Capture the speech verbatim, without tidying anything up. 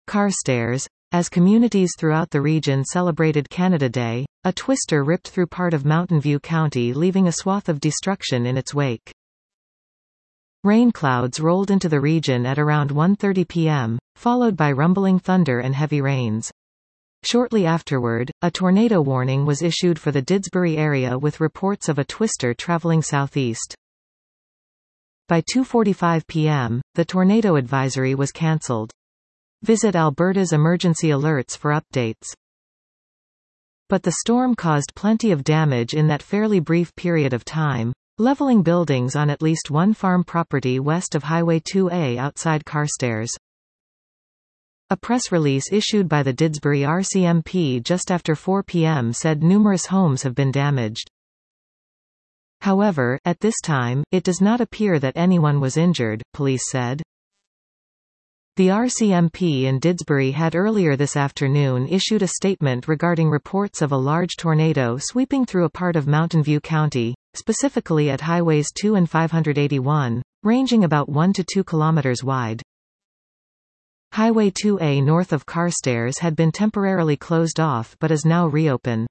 Carstairs. As communities throughout the region celebrated Canada Day, a twister ripped through part of Mountain View County, leaving a swath of destruction in its wake. Rain clouds rolled into the region at around one thirty p m, followed by rumbling thunder and heavy rains. Shortly afterward, a tornado warning was issued for the Didsbury area with reports of a twister traveling southeast. By two forty-five p m, the tornado advisory was cancelled. Visit Alberta's emergency alerts for updates. But the storm caused plenty of damage in that fairly brief period of time, leveling buildings on at least one farm property west of Highway two A outside Carstairs. A press release issued by the Didsbury R C M P just after four p m said numerous homes have been damaged. However, at this time, it does not appear that anyone was injured, police said. The R C M P in Didsbury had earlier this afternoon issued a statement regarding reports of a large tornado sweeping through a part of Mountain View County, specifically at Highways two and five eighty-one, ranging about one to two kilometers wide. Highway two A north of Carstairs had been temporarily closed off but is now reopened.